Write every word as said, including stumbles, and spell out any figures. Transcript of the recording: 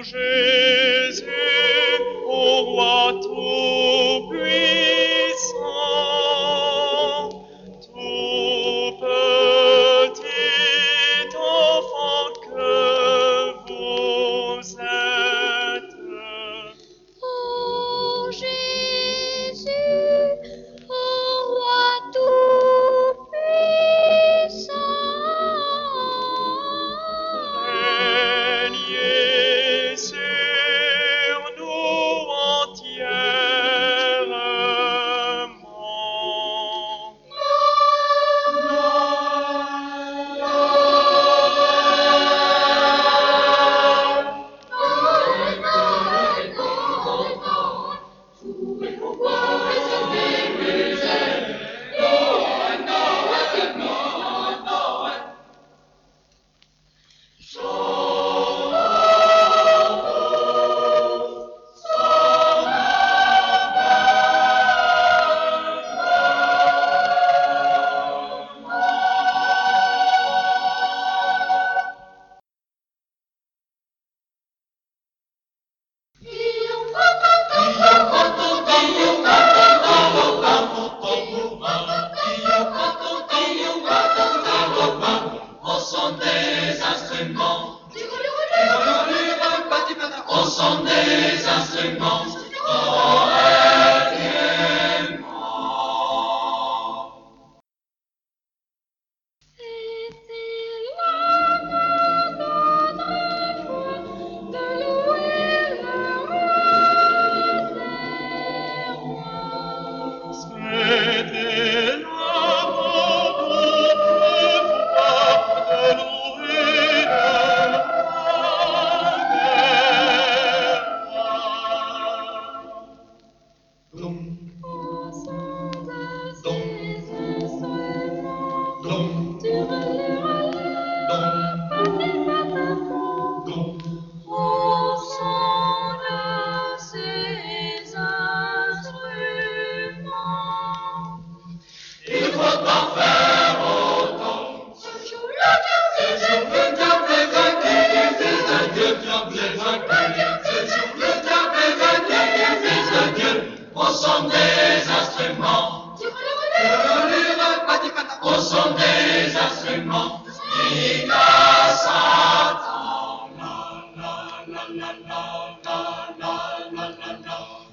Jésus, ô roi tout-puissant, tout petit enfant que vous êtes. Ô Jésus, ô roi tout-puissant, Régnez sur nous entièrement. Au son des instruments, au son des instruments, oh, c'était l'amour d'autrefois de louer le roi des rois. C'était l'amour d'autrefois de louer le roi des rois. Dom, Au son de Dom, ces instruments, dom, tu relèveras dom, patapon. dom. Au son de ces instruments, Il faut en faire autant. ce jour-là, Ce jour le diable est vaincu du Fils de Dieu, diable est vaincu. Ce jour le diable est vaincu du Fils de Dieu. Au son des instruments, tu relèveras au son des instruments, Ika Satan. La la la la la la la la la la.